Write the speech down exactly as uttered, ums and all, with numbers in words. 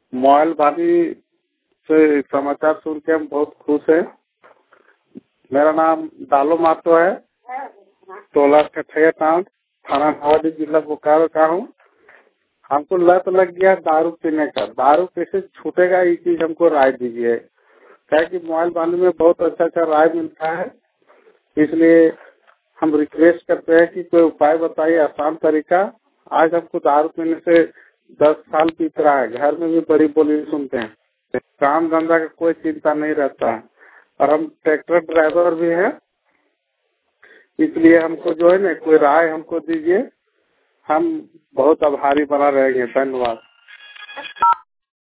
Mobile वाली से समाचार सुन के हम बहुत खुश हैं। मेरा नाम डालो मातो है, टोला कठैया टाउन, थाना नवाडी, जिला बोकारो का हूँ। हमको लत लग गया दारू पीने का। दारू कैसे छूटेगा, ये चीज हमको राय दीजिए। क्या कि मोबाइल वाले में बहुत अच्छा अच्छा राय मिलता है, इसलिए हम रिक्वेस्ट करते हैं कि कोई उपाय बताइए, आसान तरीका। आज हमको दारू पीने से दस साल बीत रहा है, घर में भी बड़ी बोली सुनते हैं, काम धंधा का कोई चिंता नहीं रहता है, और हम ट्रैक्टर ड्राइवर भी हैं, इसलिए हमको जो है ना कोई राय हमको दीजिए। हम बहुत आभारी बना रहेंगे। धन्यवाद।